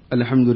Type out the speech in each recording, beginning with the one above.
الحمد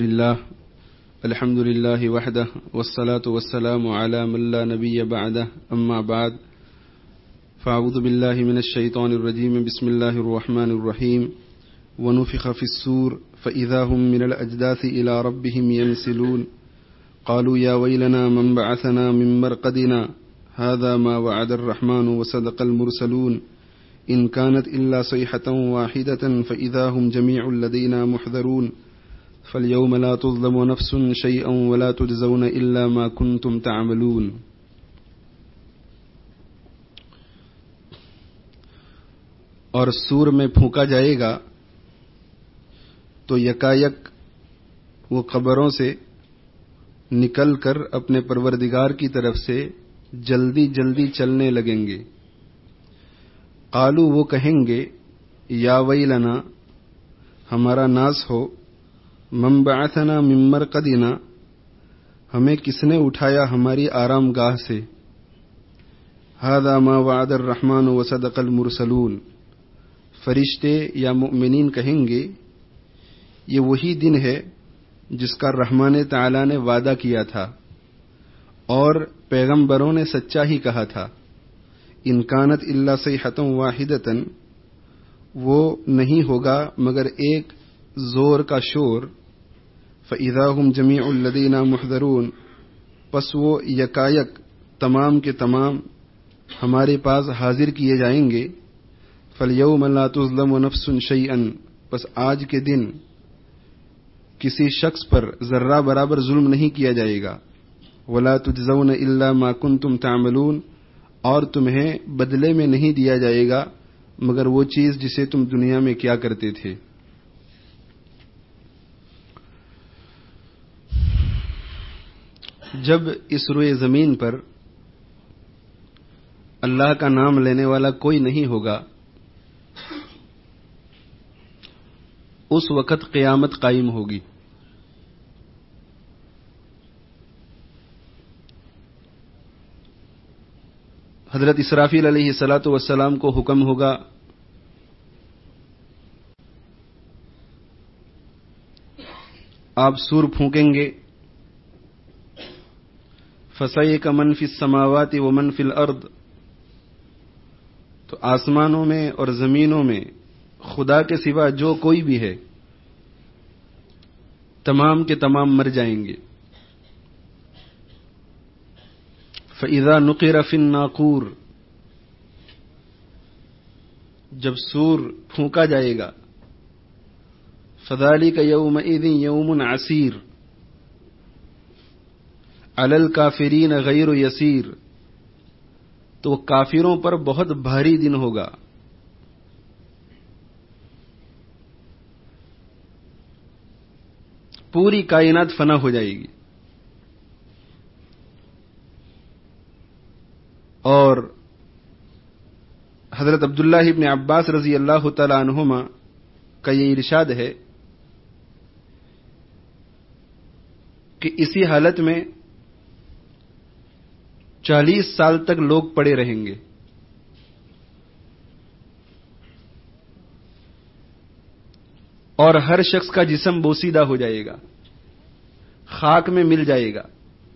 لله وحده والصلاة والسلام على من لا نبي بعده أما بعد فأعوذ بالله من الشيطان الرجيم بسم الله الرحمن الرحيم ونفخ في الصور فإذا هم من الأجداث إلى ربهم ينسلون قالوا يا ويلنا من بعثنا من مرقدنا هذا ما وعد الرحمن وصدق المرسلون إن كانت إلا صيحة واحدة فإذا هم جميع لدينا محضرون فاليوم لا تظلم نفس شيئا ولا تجزون إلا ما كنتم تعملون. اور سور میں پھونکا جائے گا تو یکایک وہ قبروں سے نکل کر اپنے پروردگار کی طرف سے جلدی جلدی چلنے لگیں گے. قالو وہ کہیں گے یا ویلنا ہمارا ناس ہو، من بعثنا من مرقدنا ہمیں کس نے اٹھایا ہماری آرام گاہ سے، ھذا ما وعد الرحمن وصدق المرسلون فرشتے یا مؤمنین کہیں گے یہ وہی دن ہے جس کا رحمان تعالی نے وعدہ کیا تھا اور پیغمبروں نے سچا ہی کہا تھا. ان کانت الا صیحۃ واحدۃ وہ نہیں ہوگا مگر ایک زور کا شور. فاذا هم جميع الذين محضرون پس وہ یکایک تمام کے تمام ہمارے پاس حاضر کیے جائیں گے. فالیوم لا تظلم نفس شیئا پس آج کے دن کسی شخص پر ذرہ برابر ظلم نہیں کیا جائے گا. ولا تجزون الا ما کنتم تعملون اور تمہیں بدلے میں نہیں دیا جائے گا مگر وہ چیز جسے تم دنیا میں کیا کرتے تھے. جب اس روئے زمین پر اللہ کا نام لینے والا کوئی نہیں ہوگا اس وقت قیامت قائم ہوگی. حضرت اسرافیل علیہ الصلاۃ والسلام کو حکم ہوگا آپ سور پھونکیں گے. فصعق من فی السماوات ومن فی الارض تو آسمانوں میں اور زمینوں میں خدا کے سوا جو کوئی بھی ہے تمام کے تمام مر جائیں گے. فَإِذَا نُقِرَ فِي النَّاقُورِ جب سور پھونکا جائے گا فَذَلِكَ يَوْمَئِذٍ يَوْمٌ عَسِيرٌ عَلَى الْكَافِرِينَ غَيْرُ يَسِيرٌ تو وہ کافروں پر بہت بھاری دن ہوگا. پوری کائنات فنا ہو جائے گی اور حضرت عبداللہ ابن عباس رضی اللہ تعالی عنہما کا یہ ارشاد ہے کہ اسی حالت میں 40 سال تک لوگ پڑے رہیں گے. اور ہر شخص کا جسم بوسیدہ ہو جائے گا، خاک میں مل جائے گا.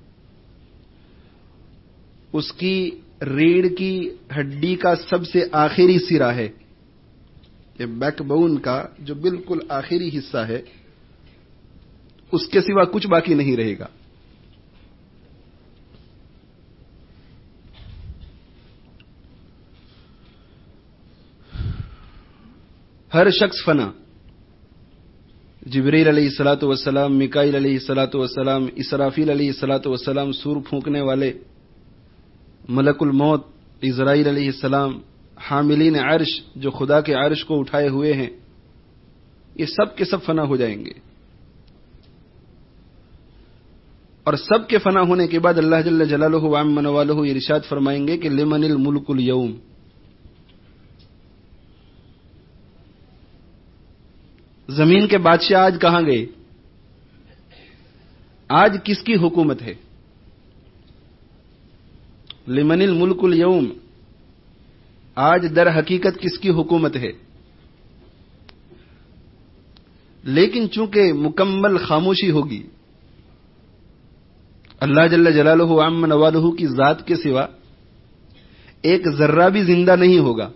اس کی ریڑھ کی ہڈی کا سب سے آخری سرا ہے، یہ بیک بون کا جو بالکل آخری حصہ ہے اس کے سوا کچھ باقی نہیں رہے گا. ہر شخص فنا. جبریل علیہ الصلاۃ والسلام، میکائیل علیہ الصلاۃ والسلام، اسرافیل علیہ الصلاۃ والسلام، سور پھونکنے والے، ملک الموت عزرائیل علیہ السلام، حاملین عرش جو خدا کے عرش کو اٹھائے ہوئے ہیں، یہ سب کے سب فنا ہو جائیں گے. اور سب کے فنا ہونے کے بعد اللہ جل جلالہ وعم نوالہ یہ ارشاد فرمائیں گے کہ لمن الملک اليوم زمین کے بادشاہ آج کہاں گئے؟ آج کس کی حکومت ہے؟ لمن الملک اليوم آج در حقیقت کس کی حکومت ہے؟ لیکن چونکہ مکمل خاموشی ہوگی، اللہ جل جلالہ عم نوالہ کی ذات کے سوا ایک ذرہ بھی زندہ نہیں ہوگا،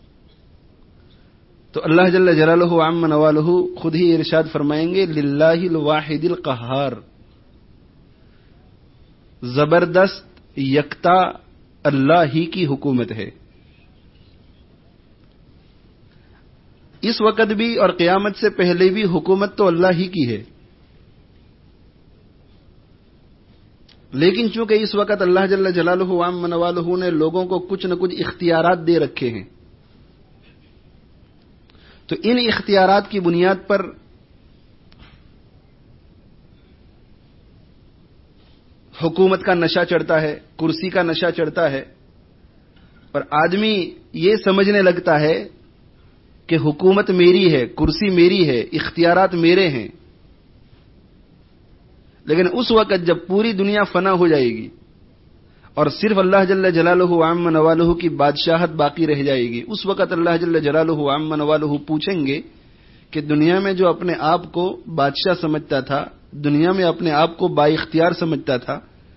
تو اللہ جل جلالہ عم نوالہ خود ہی ارشاد فرمائیں گے للہ الواحد القہار، زبردست یکتا اللہ ہی کی حکومت ہے۔ اس وقت بھی اور قیامت سے پہلے بھی حکومت تو اللہ ہی کی ہے، لیکن چونکہ اس وقت اللہ جل جلالہ عم نوالہ نے لوگوں کو کچھ نہ کچھ اختیارات دے رکھے ہیں، تو ان اختیارات کی بنیاد پر حکومت کا نشہ چڑھتا ہے، کرسی کا نشہ چڑھتا ہے، اور آدمی یہ سمجھنے لگتا ہے کہ حکومت میری ہے، کرسی میری ہے، اختیارات میرے ہیں۔ لیکن اس وقت جب پوری دنیا فنا ہو جائے گی اور صرف اللہ جل جلالہ عم نوالہ کی بادشاہت باقی رہ جائے گی، اس وقت اللہ جل جلالہ عم نوالہ پوچھیں گے کہ دنیا میں جو اپنے آپ کو بادشاہ سمجھتا تھا، دنیا میں اپنے آپ کو با اختیار سمجھتا تھا،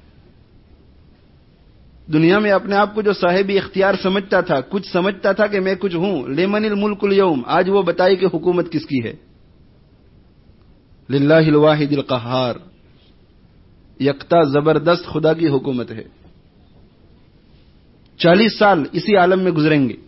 دنیا میں اپنے آپ کو جو صاحب اختیار سمجھتا تھا، کچھ سمجھتا تھا کہ میں کچھ ہوں، لمن الملک اليوم، آج وہ بتائے کہ حکومت کس کی ہے؟ للہ الواحد القہار، یکتا زبردست خدا کی حکومت ہے۔ 40 سال اسی عالم میں گزریں گے۔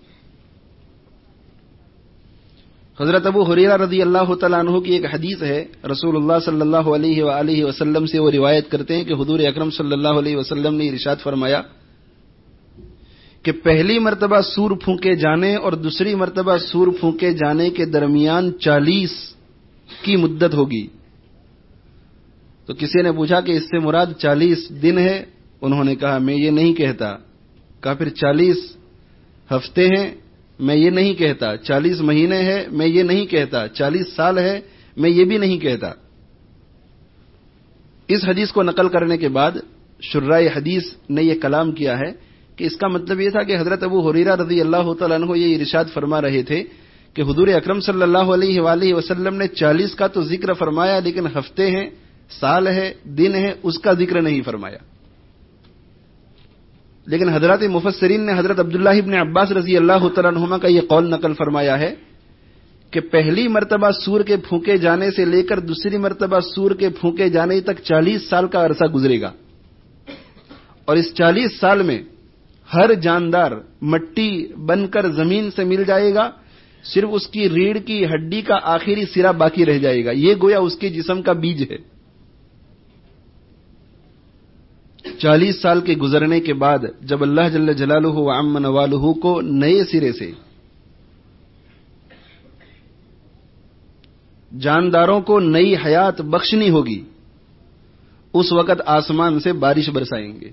حضرت ابو ہریرہ رضی اللہ تعالیٰ عنہ کی ایک حدیث ہے، رسول اللہ صلی اللہ علیہ وآلہ وسلم سے وہ روایت کرتے ہیں کہ حضور اکرم صلی اللہ علیہ وسلم نے ارشاد فرمایا کہ پہلی مرتبہ سور پھونکے جانے اور دوسری مرتبہ سور پھونکے جانے کے درمیان 40 کی مدت ہوگی۔ تو کسی نے پوچھا کہ اس سے مراد 40 دن ہے؟ انہوں نے کہا میں یہ نہیں کہتا۔ کہا پھر 40 ہفتے ہیں؟ میں یہ نہیں کہتا۔ 40 مہینے ہیں؟ میں یہ نہیں کہتا۔ 40 سال ہے؟ میں یہ بھی نہیں کہتا۔ اس حدیث کو نقل کرنے کے بعد شرائع حدیث نے یہ کلام کیا ہے کہ اس کا مطلب یہ تھا کہ حضرت ابو ہریرہ رضی اللہ تعالیٰ عنہ یہ ارشاد فرما رہے تھے کہ حضور اکرم صلی اللہ علیہ وآلہ وسلم نے 40 کا تو ذکر فرمایا، لیکن ہفتے ہیں، سال ہے، دن ہے، اس کا ذکر نہیں فرمایا۔ لیکن حضرات مفسرین نے حضرت عبداللہ ابن عباس رضی اللہ تعالیٰ عنہما کا یہ قول نقل فرمایا ہے کہ پہلی مرتبہ سور کے پھونکے جانے سے لے کر دوسری مرتبہ سور کے پھونکے جانے تک 40 سال کا عرصہ گزرے گا، اور اس 40 سال میں ہر جاندار مٹی بن کر زمین سے مل جائے گا، صرف اس کی ریڑھ کی ہڈی کا آخری سرا باقی رہ جائے گا، یہ گویا اس کے جسم کا بیج ہے۔ 40 سال کے گزرنے کے بعد جب اللہ جل جلالہ عم نوالہ کو نئے سرے سے جانداروں کو نئی حیات بخشنی ہوگی، اس وقت آسمان سے بارش برسائیں گے۔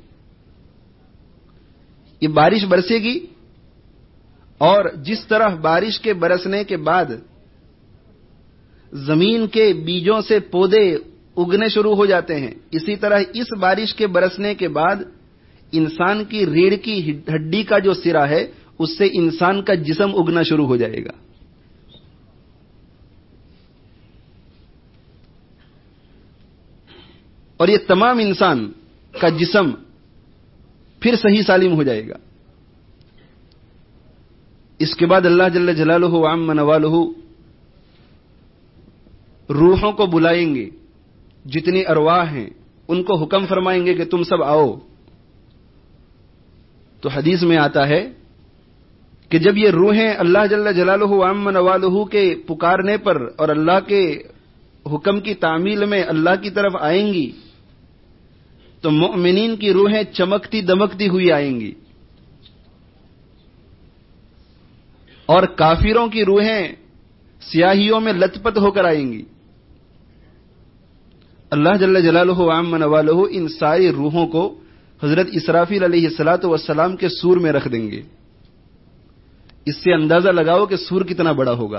یہ بارش برسے گی، اور جس طرح بارش کے برسنے کے بعد زمین کے بیجوں سے پودے اگنے شروع ہو جاتے ہیں، اسی طرح اس بارش کے برسنے کے بعد انسان کی ریڑھ کی ہڈی کا جو سرا ہے اس سے انسان کا جسم اگنا شروع ہو جائے گا۔ اور یہ تمام انسان کا جسم پھر صحیح سالم ہو جائے گا۔ اس کے بعد اللہ جل جلالہ عم نوالہ روحوں کو بلائیں گے، جتنی ارواح ہیں ان کو حکم فرمائیں گے کہ تم سب آؤ۔ تو حدیث میں آتا ہے کہ جب یہ روحیں اللہ جل جلالہ عم نوالہ کے پکارنے پر اور اللہ کے حکم کی تعمیل میں اللہ کی طرف آئیں گی تو مؤمنین کی روحیں چمکتی دمکتی ہوئی آئیں گی، اور کافروں کی روحیں سیاہیوں میں لت پت ہو کر آئیں گی۔ اللہ جل جلالہ عم نوالہ ان ساری روحوں کو حضرت اسرافیل علیہ الصلوۃ والسلام کے سور میں رکھ دیں گے۔ اس سے اندازہ لگاؤ کہ سور کتنا بڑا ہوگا۔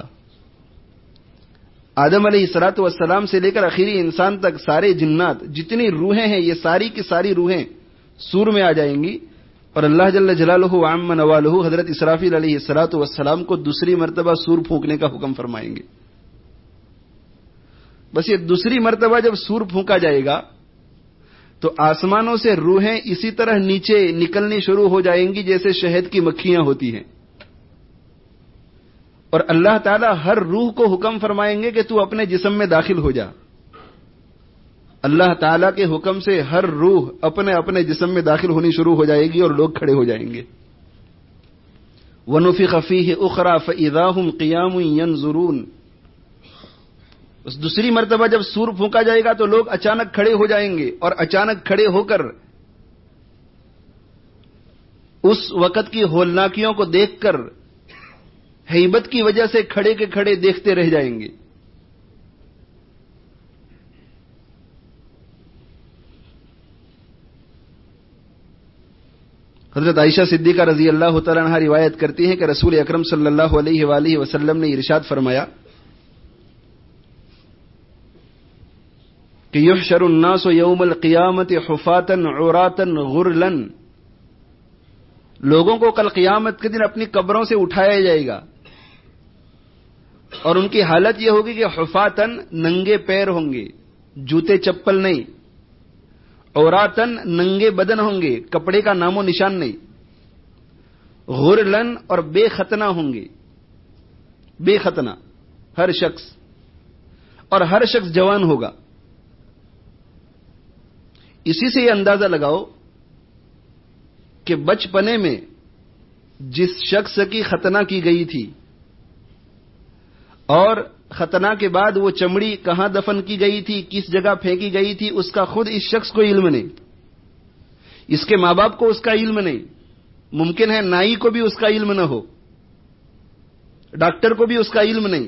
آدم علیہ الصلوۃ والسلام سے لے کر آخری انسان تک سارے جنات جتنی روحیں ہیں، یہ ساری کی ساری روحیں سور میں آ جائیں گی، اور اللہ جل جلالہ عم نوالہ حضرت اسرافیل علیہ الصلوۃ والسلام کو دوسری مرتبہ سور پھونکنے کا حکم فرمائیں گے۔ بس یہ دوسری مرتبہ جب سور پھونکا جائے گا تو آسمانوں سے روحیں اسی طرح نیچے نکلنی شروع ہو جائیں گی جیسے شہد کی مکھیاں ہوتی ہیں، اور اللہ تعالیٰ ہر روح کو حکم فرمائیں گے کہ تو اپنے جسم میں داخل ہو جا۔ اللہ تعالیٰ کے حکم سے ہر روح اپنے اپنے جسم میں داخل ہونی شروع ہو جائے گی اور لوگ کھڑے ہو جائیں گے۔ وَنُفِخَ فِيهِ أُخْرَى فَإِذَا هُمْ قِيَامٌ يَنظُرُونَ، اس دوسری مرتبہ جب سور پھونکا جائے گا تو لوگ اچانک کھڑے ہو جائیں گے، اور اچانک کھڑے ہو کر اس وقت کی ہولناکیوں کو دیکھ کر ہیبت کی وجہ سے کھڑے کے کھڑے دیکھتے رہ جائیں گے۔ حضرت عائشہ صدیقہ رضی اللہ تعالی عنہا روایت کرتی ہیں کہ رسول اکرم صلی اللہ علیہ وآلہ وسلم نے ارشاد فرمایا کہ یحشر الناس یوم القیامت حفاتا عراتا غرلا، لوگوں کو کل قیامت کے دن اپنی قبروں سے اٹھایا جائے گا اور ان کی حالت یہ ہوگی کہ حفاتن، ننگے پیر ہوں گے، جوتے چپل نہیں، عوراتن، ننگے بدن ہوں گے، کپڑے کا نام و نشان نہیں، غرلن، اور بے ختنہ ہوں گے، بے ختنہ ہر شخص، اور ہر شخص جوان ہوگا۔ اسی سے یہ اندازہ لگاؤ کہ بچپنے میں جس شخص کی ختنہ کی گئی تھی اور ختنہ کے بعد وہ چمڑی کہاں دفن کی گئی تھی، کس جگہ پھینکی گئی تھی، اس کا خود اس شخص کو علم نہیں، اس کے ماں باپ کو اس کا علم نہیں، ممکن ہے نائی کو بھی اس کا علم نہ ہو، ڈاکٹر کو بھی اس کا علم نہیں،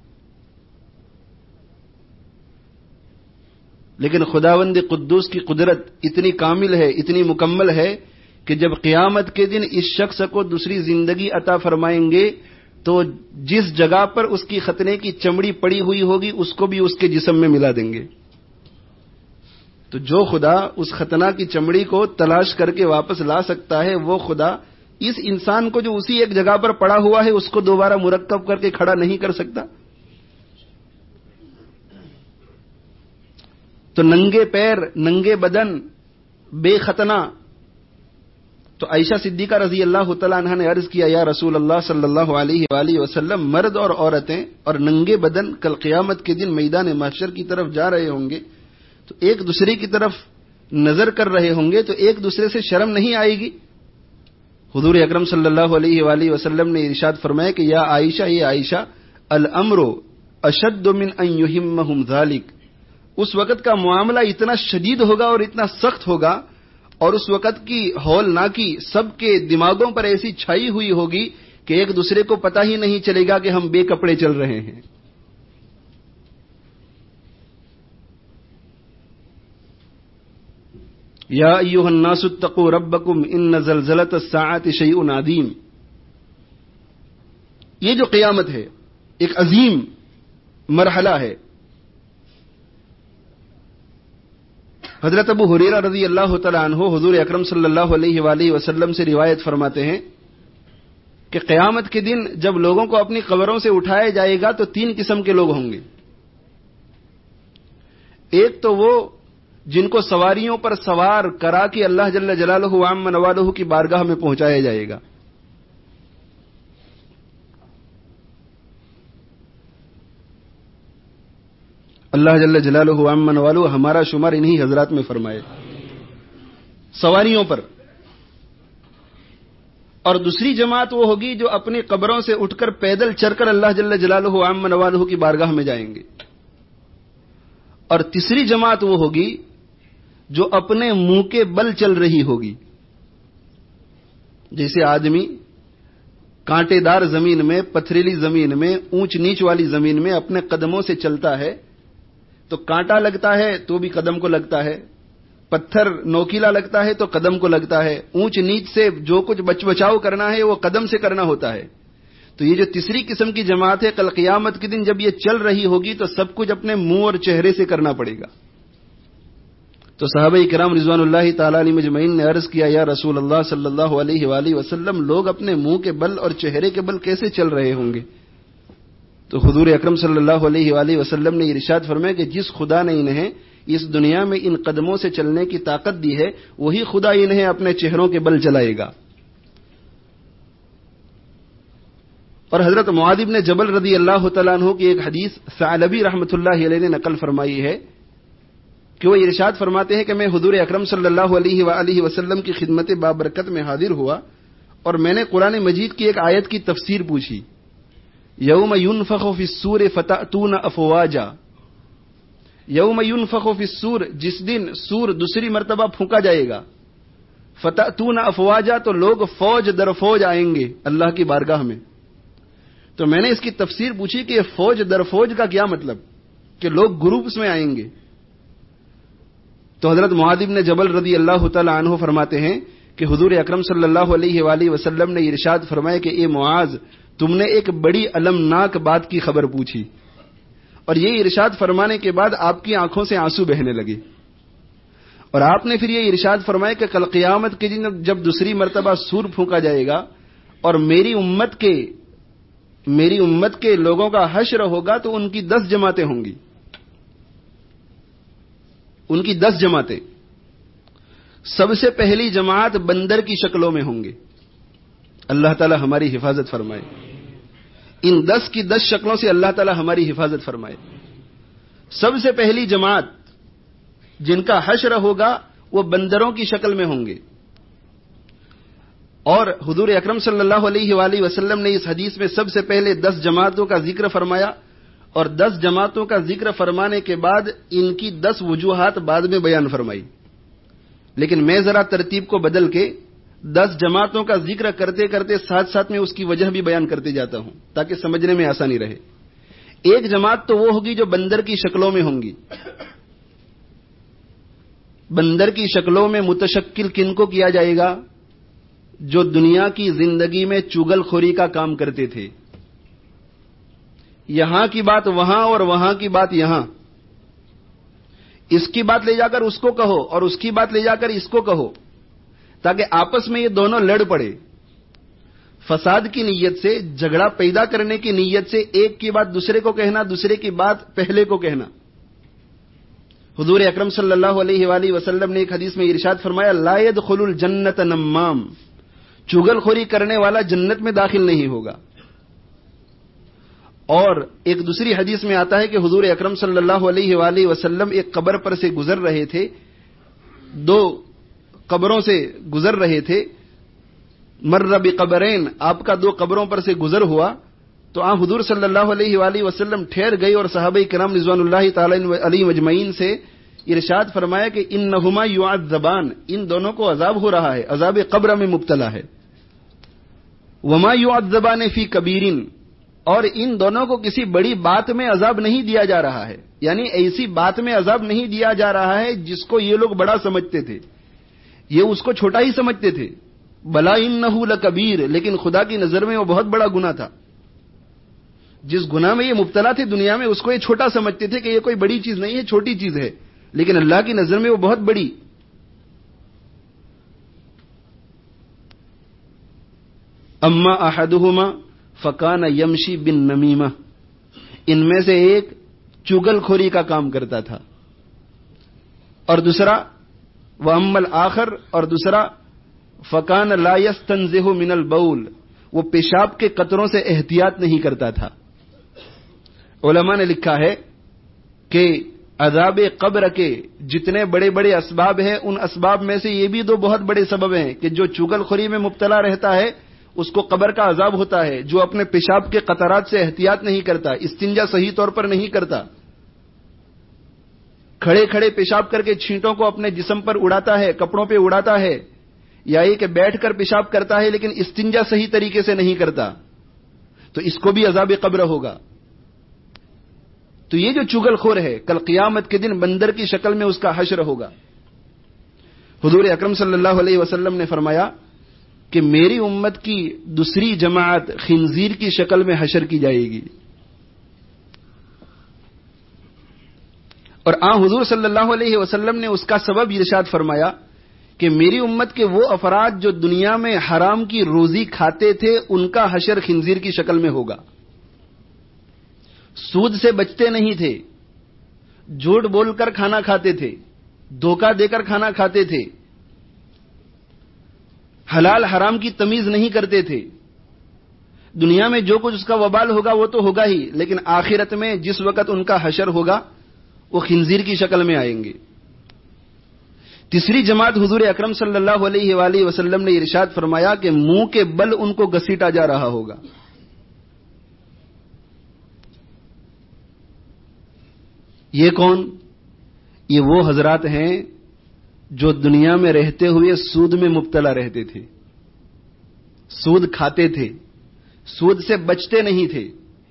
لیکن خداوند قدوس کی قدرت اتنی کامل ہے، اتنی مکمل ہے کہ جب قیامت کے دن اس شخص کو دوسری زندگی عطا فرمائیں گے تو جس جگہ پر اس کی ختنے کی چمڑی پڑی ہوئی ہوگی اس کو بھی اس کے جسم میں ملا دیں گے۔ تو جو خدا اس ختنہ کی چمڑی کو تلاش کر کے واپس لا سکتا ہے، وہ خدا اس انسان کو جو اسی ایک جگہ پر پڑا ہوا ہے اس کو دوبارہ مرکب کر کے کھڑا نہیں کر سکتا؟ تو ننگے پیر، ننگے بدن، بے ختنہ۔ تو عائشہ صدیقہ رضی اللہ تعالیٰ عنہ نے عرض کیا، یا رسول اللہ صلی اللہ علیہ وآلہ وسلم، مرد اور عورتیں اور ننگے بدن کل قیامت کے دن میدان محشر کی طرف جا رہے ہوں گے تو ایک دوسرے کی طرف نظر کر رہے ہوں گے تو ایک دوسرے سے شرم نہیں آئے گی؟ حضور اکرم صلی اللہ علیہ وآلہ وسلم نے ارشاد فرمایا کہ یا عائشہ، یہ عائشہ، الامر اشد من ان یہمہم ذالک، اس وقت کا معاملہ اتنا شدید ہوگا اور اتنا سخت ہوگا، اور اس وقت کی ہولناکی سب کے دماغوں پر ایسی چھائی ہوئی ہوگی کہ ایک دوسرے کو پتہ ہی نہیں چلے گا کہ ہم بے کپڑے چل رہے ہیں۔ یا ایھا الناس اتقوا ربکم ان زلزلۃ الساعۃ شیء عظیم، یہ جو قیامت ہے ایک عظیم مرحلہ ہے۔ حضرت ابو ہریرہ رضی اللہ تعالی عنہ حضور اکرم صلی اللہ علیہ وآلہ وسلم سے روایت فرماتے ہیں کہ قیامت کے دن جب لوگوں کو اپنی قبروں سے اٹھایا جائے گا تو تین قسم کے لوگ ہوں گے۔ ایک تو وہ جن کو سواریوں پر سوار کرا کے اللہ جل جلالہ وعم نوالہ کی بارگاہ میں پہنچایا جائے گا۔ اللہ جل جلالہ وعم نوالہ ہمارا شمار انہی حضرات میں فرمائے، سواریوں پر۔ اور دوسری جماعت وہ ہوگی جو اپنی قبروں سے اٹھ کر پیدل چل کر اللہ جل جلالہ وعم نوالہ کی بارگاہ میں جائیں گے۔ اور تیسری جماعت وہ ہوگی جو اپنے منہ کے بل چل رہی ہوگی، جیسے آدمی کانٹے دار زمین میں، پتھریلی زمین میں، اونچ نیچ والی زمین میں اپنے قدموں سے چلتا ہے تو کانٹا لگتا ہے تو بھی قدم کو لگتا ہے، پتھر نوکیلا لگتا ہے تو قدم کو لگتا ہے، اونچ نیچ سے جو کچھ بچاؤ کرنا ہے وہ قدم سے کرنا ہوتا ہے۔ تو یہ جو تیسری قسم کی جماعت ہے کل قیامت کے دن جب یہ چل رہی ہوگی تو سب کچھ اپنے منہ اور چہرے سے کرنا پڑے گا۔ تو صحابہ کرام رضوان اللہ تعالی علیہم اجمعین نے عرض کیا، یا رسول اللہ صلی اللہ علیہ وآلہ وسلم، لوگ اپنے منہ کے بل اور چہرے کے بل کیسے چل رہے ہوں گے؟ تو تو حضور اکرم صلی اللہ علیہ وآلہ وسلم نے ارشاد فرمایا کہ جس خدا نے انہیں اس دنیا میں ان قدموں سے چلنے کی طاقت دی ہے وہی خدا انہیں اپنے چہروں کے بل چلائے گا. اور حضرت معاذ بن جبل رضی اللہ تعالیٰ عنہ کی ایک حدیث ثعلبی رحمۃ اللہ علیہ نے نقل فرمائی ہے کہ وہ ارشاد فرماتے ہیں کہ میں حضور اکرم صلی اللہ علیہ وآلہ وسلم کی خدمت بابرکت میں حاضر ہوا اور میں نے قرآن مجید کی ایک آیت کی تفسیر پوچھی. یوم ینفخ فی الصور فتأتون افواجا. یوم ینفخ فی الصور، جس دن سور دوسری مرتبہ پھونکا جائے گا. فتأتون افواجا، تو لوگ فوج در فوج آئیں گے اللہ کی بارگاہ میں. تو میں نے اس کی تفسیر پوچھی کہ فوج در فوج کا کیا مطلب، کہ لوگ گروپس میں آئیں گے. تو حضرت معاذ بن جبل رضی اللہ تعالی عنہ فرماتے ہیں کہ حضور اکرم صلی اللہ علیہ وآلہ وسلم نے ارشاد فرمایا کہ اے معاذ، تم نے ایک بڑی المناک بات کی خبر پوچھی. اور یہ ارشاد فرمانے کے بعد آپ کی آنکھوں سے آنسو بہنے لگے. اور آپ نے پھر یہ ارشاد فرمایا کہ کل قیامت کے دن جب دوسری مرتبہ سور پھونکا جائے گا اور میری امت کے لوگوں کا حشر ہوگا تو ان کی 10 جماعتیں ہوں گی. ان کی 10 جماعتیں. سب سے پہلی جماعت بندر کی شکلوں میں ہوں گے. اللہ تعالی ہماری حفاظت فرمائے. ان 10 کی 10 شکلوں سے اللہ تعالی ہماری حفاظت فرمائے. سب سے پہلی جماعت جن کا حشر ہوگا وہ بندروں کی شکل میں ہوں گے. اور حضور اکرم صلی اللہ علیہ وآلہ وسلم نے اس حدیث میں سب سے پہلے 10 جماعتوں کا ذکر فرمایا اور 10 جماعتوں کا ذکر فرمانے کے بعد ان کی 10 وجوہات بعد میں بیان فرمائی. لیکن میں ذرا ترتیب کو بدل کے 10 جماعتوں کا ذکر کرتے کرتے ساتھ ساتھ میں اس کی وجہ بھی بیان کرتے جاتا ہوں تاکہ سمجھنے میں آسانی رہے. ایک جماعت تو وہ ہوگی جو بندر کی شکلوں میں ہوں گی. بندر کی شکلوں میں متشکل کن کو کیا جائے گا؟ جو دنیا کی زندگی میں چگل خوری کا کام کرتے تھے. یہاں کی بات وہاں اور وہاں کی بات یہاں. اس کی بات لے جا کر اس کو کہو اور اس کی بات لے جا کر اس کو کہو تاکہ آپس میں یہ دونوں لڑ پڑے. فساد کی نیت سے، جھگڑا پیدا کرنے کی نیت سے ایک کی بات دوسرے کو کہنا، دوسرے کی بات پہلے کو کہنا. حضور اکرم صلی اللہ علیہ وآلہ وسلم نے ایک حدیث میں ارشاد فرمایا لا يدخل الجنت نمام، چگل خوری کرنے والا جنت میں داخل نہیں ہوگا. اور ایک دوسری حدیث میں آتا ہے کہ حضور اکرم صلی اللہ علیہ وآلہ وسلم ایک قبر پر سے گزر رہے تھے، 2 قبروں سے گزر رہے تھے. مر بقبرین، آپ کا 2 قبروں پر سے گزر ہوا تو حضور صلی اللہ علیہ وآلہ وسلم ٹھہر گئے اور صحابہ کرام رضوان اللہ تعالی علیہم اجمعین سے ارشاد فرمایا کہ انہما یعذبان، ان دونوں کو عذاب ہو رہا ہے، عذاب قبر میں مبتلا ہے. وما یعذبان فی کبیرن، اور ان دونوں کو کسی بڑی بات میں عذاب نہیں دیا جا رہا ہے، یعنی ایسی بات میں عذاب نہیں دیا جا رہا ہے جس کو یہ لوگ بڑا سمجھتے تھے، یہ اس کو چھوٹا ہی سمجھتے تھے. بلا انہ لکبیر، لیکن خدا کی نظر میں وہ بہت بڑا گناہ تھا. جس گناہ میں یہ مبتلا تھے دنیا میں اس کو یہ چھوٹا سمجھتے تھے کہ یہ کوئی بڑی چیز نہیں ہے، چھوٹی چیز ہے، لیکن اللہ کی نظر میں وہ بہت بڑی. اما احدہما فکان یمشی بالنمیمہ، ان میں سے ایک چگل خوری کا کام کرتا تھا اور دوسرا واما الآخر، اور دوسرا فکان لا یستنزہ من البول، وہ پیشاب کے قطروں سے احتیاط نہیں کرتا تھا. علماء نے لکھا ہے کہ عذاب قبر کے جتنے بڑے بڑے اسباب ہیں ان اسباب میں سے یہ بھی 2 بہت بڑے سبب ہیں کہ جو چگل خوری میں مبتلا رہتا ہے اس کو قبر کا عذاب ہوتا ہے. جو اپنے پیشاب کے قطرات سے احتیاط نہیں کرتا، استنجا صحیح طور پر نہیں کرتا، کھڑے کھڑے پیشاب کر کے چھینٹوں کو اپنے جسم پر اڑاتا ہے، کپڑوں پہ اڑاتا ہے، یا یہ کہ بیٹھ کر پیشاب کرتا ہے لیکن استنجا صحیح طریقے سے نہیں کرتا، تو اس کو بھی عذاب قبر ہوگا. تو یہ جو چگل خور ہے کل قیامت کے دن بندر کی شکل میں اس کا حشر ہوگا. حضور اکرم صلی اللہ علیہ وسلم نے فرمایا کہ میری امت کی دوسری جماعت خنزیر کی شکل میں حشر کی جائے گی. اور حضور صلی اللہ علیہ وسلم نے اس کا سبب ارشاد فرمایا کہ میری امت کے وہ افراد جو دنیا میں حرام کی روزی کھاتے تھے ان کا حشر خنزیر کی شکل میں ہوگا. سود سے بچتے نہیں تھے، جھوٹ بول کر کھانا کھاتے تھے، دھوکہ دے کر کھانا کھاتے تھے، حلال حرام کی تمیز نہیں کرتے تھے۔ دنیا میں جو کچھ اس کا وبال ہوگا وہ تو ہوگا ہی، لیکن آخرت میں جس وقت ان کا حشر ہوگا وہ خنزیر کی شکل میں آئیں گے۔ تیسری جماعت حضور اکرم صلی اللہ علیہ وآلہ وسلم نے ارشاد فرمایا کہ منہ کے بل ان کو گھسیٹا جا رہا ہوگا۔ یہ کون؟ یہ وہ حضرات ہیں جو دنیا میں رہتے ہوئے سود میں مبتلا رہتے تھے، سود کھاتے تھے، سود سے بچتے نہیں تھے،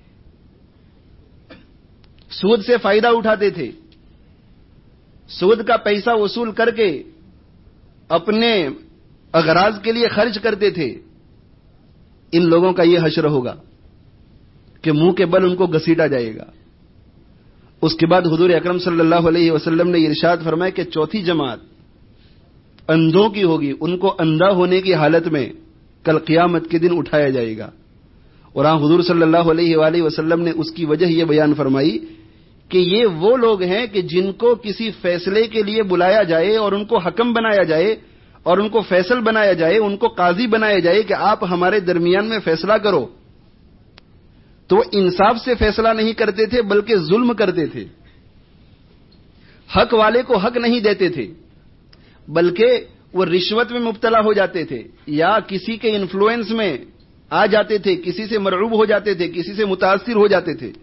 سود سے فائدہ اٹھاتے تھے، سود کا پیسہ وصول کر کے اپنے اغراض کے لیے خرچ کرتے تھے۔ ان لوگوں کا یہ حشر ہوگا کہ منہ کے بل ان کو گھسیٹا جائے گا۔ اس کے بعد حضور اکرم صلی اللہ علیہ وسلم نے ارشاد فرمایا کہ چوتھی جماعت اندھوں کی ہوگی، ان کو اندھا ہونے کی حالت میں کل قیامت کے دن اٹھایا جائے گا۔ اور حضور صلی اللہ علیہ وآلہ وسلم نے اس کی وجہ یہ بیان فرمائی کہ یہ وہ لوگ ہیں کہ جن کو کسی فیصلے کے لیے بلایا جائے اور ان کو حکم بنایا جائے اور ان کو فیصل بنایا جائے، ان کو قاضی بنایا جائے کہ آپ ہمارے درمیان میں فیصلہ کرو، تو وہ انصاف سے فیصلہ نہیں کرتے تھے بلکہ ظلم کرتے تھے۔ حق والے کو حق نہیں دیتے تھے بلکہ وہ رشوت میں مبتلا ہو جاتے تھے، یا کسی کے انفلوئنس میں آ جاتے تھے، کسی سے مرعوب ہو جاتے تھے، کسی سے متاثر ہو جاتے تھے۔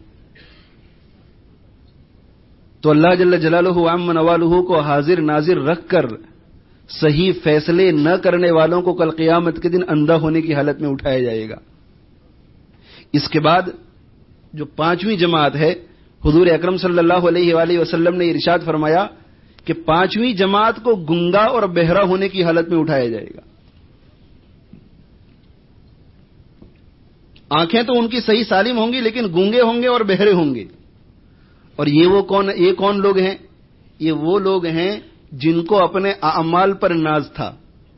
تو اللہ جل جلالہ عم نوالہ کو حاضر ناظر رکھ کر صحیح فیصلے نہ کرنے والوں کو کل قیامت کے دن اندھا ہونے کی حالت میں اٹھایا جائے گا۔ اس کے بعد جو پانچویں جماعت ہے، حضور اکرم صلی اللہ علیہ وآلہ وسلم نے ارشاد فرمایا کہ پانچویں جماعت کو گنگا اور بہرا ہونے کی حالت میں اٹھایا جائے گا۔ آنکھیں تو ان کی صحیح سالم ہوں گی لیکن گونگے ہوں گے اور بہرے ہوں گے۔ اور یہ کون لوگ ہیں؟ یہ وہ لوگ ہیں جن کو اپنے اعمال پر ناز تھا۔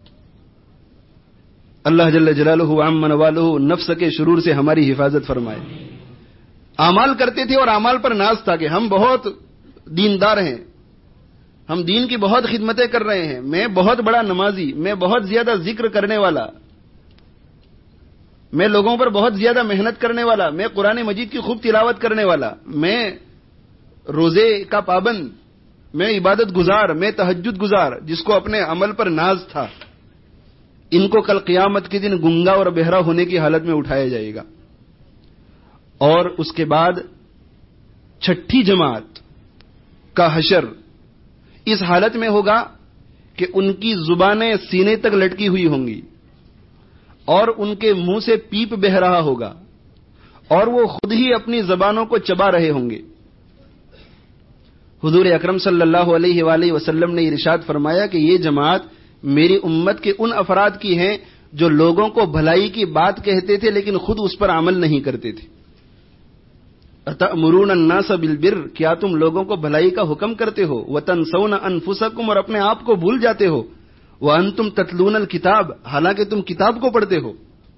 اللہ جل جلالہ عم نوالہ نفس کے شرور سے ہماری حفاظت فرمائے۔ اعمال کرتے تھے اور اعمال پر ناز تھا کہ ہم بہت دیندار ہیں، ہم دین کی بہت خدمتیں کر رہے ہیں، میں بہت بڑا نمازی، میں بہت زیادہ ذکر کرنے والا، میں لوگوں پر بہت زیادہ محنت کرنے والا، میں قرآن مجید کی خوب تلاوت کرنے والا، میں روزے کا پابند، میں عبادت گزار، میں تہجد گزار۔ جس کو اپنے عمل پر ناز تھا، ان کو کل قیامت کے دن گنگا اور بہرا ہونے کی حالت میں اٹھایا جائے گا۔ اور اس کے بعد چھٹی جماعت کا حشر اس حالت میں ہوگا کہ ان کی زبانیں سینے تک لٹکی ہوئی ہوں گی اور ان کے منہ سے پیپ بہ رہا ہوگا اور وہ خود ہی اپنی زبانوں کو چبا رہے ہوں گے۔ حضور اکرم صلی اللہ علیہ وآلہ وسلم نے ارشاد فرمایا کہ یہ جماعت میری امت کے ان افراد کی ہیں جو لوگوں کو بھلائی کی بات کہتے تھے لیکن خود اس پر عمل نہیں کرتے تھے۔ اتأمرون الناس بالبر، کیا تم لوگوں کو بھلائی کا حکم کرتے ہو، وتنسون انفسکم، اور اپنے آپ کو بھول جاتے ہو، وانتم تتلون الکتاب، حالانکہ تم کتاب کو پڑھتے ہو۔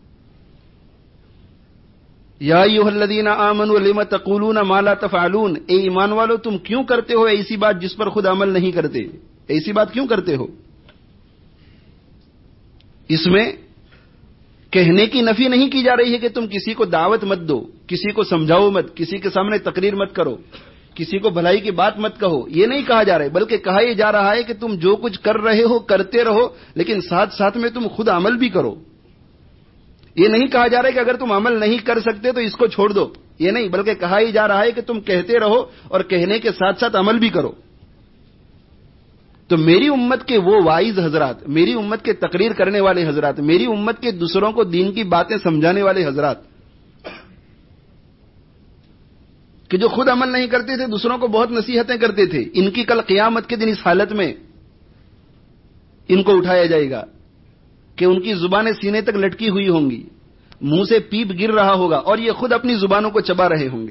یا ایھا الذین آمنوا لم تقولون ما لا تفعلون، اے ایمان والو تم کیوں کرتے ہو ایسی بات جس پر خود عمل نہیں کرتے، ایسی بات کیوں کرتے ہو؟ اس میں کہنے کی نفی نہیں کی جا رہی ہے کہ تم کسی کو دعوت مت دو، کسی کو سمجھاؤ مت، کسی کے سامنے تقریر مت کرو، کسی کو بھلائی کی بات مت کہو، یہ نہیں کہا جا رہا ہے، بلکہ کہا یہ جا رہا ہے کہ تم جو کچھ کر رہے ہو کرتے رہو، لیکن ساتھ ساتھ میں تم خود عمل بھی کرو۔ یہ نہیں کہا جا رہا ہے کہ اگر تم عمل نہیں کر سکتے تو اس کو چھوڑ دو، یہ نہیں، بلکہ کہا ہی جا رہا ہے کہ تم کہتے رہو اور کہنے کے ساتھ ساتھ عمل بھی کرو۔ تو میری امت کے وہ واعظ حضرات، میری امت کے تقریر کرنے والے حضرات، میری امت کے دوسروں کو دین کی باتیں سمجھانے والے حضرات کہ جو خود عمل نہیں کرتے تھے، دوسروں کو بہت نصیحتیں کرتے تھے، ان کی کل قیامت کے دن اس حالت میں ان کو اٹھایا جائے گا کہ ان کی زبانیں سینے تک لٹکی ہوئی ہوں گی، منہ سے پیپ گر رہا ہوگا اور یہ خود اپنی زبانوں کو چبا رہے ہوں گے۔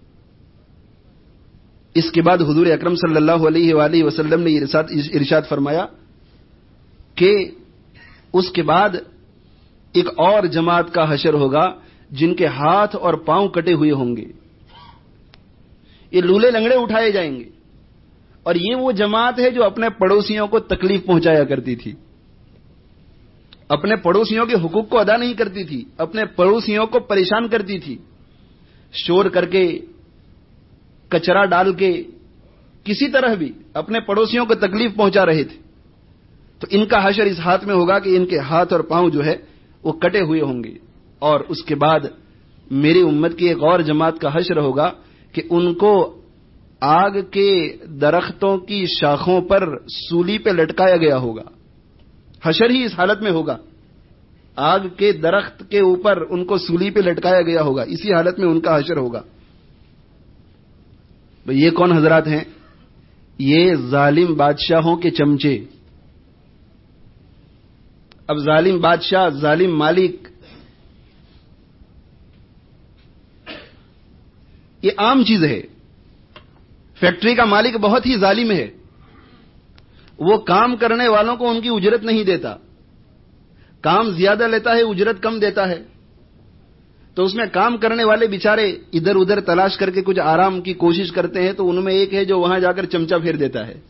اس کے بعد حضور اکرم صلی اللہ علیہ وآلہ وسلم نے ارشاد فرمایا کہ اس کے بعد ایک اور جماعت کا حشر ہوگا جن کے ہاتھ اور پاؤں کٹے ہوئے ہوں گے، یہ لولے لنگڑے اٹھائے جائیں گے. اور یہ وہ جماعت ہے جو اپنے پڑوسیوں کو تکلیف پہنچایا کرتی تھی, اپنے پڑوسیوں کے حقوق کو ادا نہیں کرتی تھی, اپنے پڑوسیوں کو پریشان کرتی تھی, شور کر کے, کچرا ڈال کے, کسی طرح بھی اپنے پڑوسیوں کو تکلیف پہنچا رہے تھے. تو ان کا حشر اس ہاتھ میں ہوگا کہ ان کے ہاتھ اور پاؤں جو ہے وہ کٹے ہوئے ہوں گے. اور اس کے بعد میری امت کی ایک اور جماعت کا حشر ہوگا کہ ان کو آگ کے درختوں کی شاخوں پر سولی پہ لٹکایا گیا ہوگا. حشر ہی اس حالت میں ہوگا, آگ کے درخت کے اوپر ان کو سولی پہ لٹکایا گیا ہوگا, اسی حالت میں ان کا حشر ہوگا. یہ کون حضرات ہیں؟ یہ ظالم بادشاہوں کے چمچے. اب ظالم بادشاہ, ظالم مالک, یہ عام چیز ہے. فیکٹری کا مالک بہت ہی ظالم ہے, وہ کام کرنے والوں کو ان کی اجرت نہیں دیتا, کام زیادہ لیتا ہے, اجرت کم دیتا ہے. تو اس میں کام کرنے والے بیچارے ادھر ادھر تلاش کر کے کچھ آرام کی کوشش کرتے ہیں, تو ان میں ایک ہے جو وہاں جا کر چمچا پھیر دیتا ہے.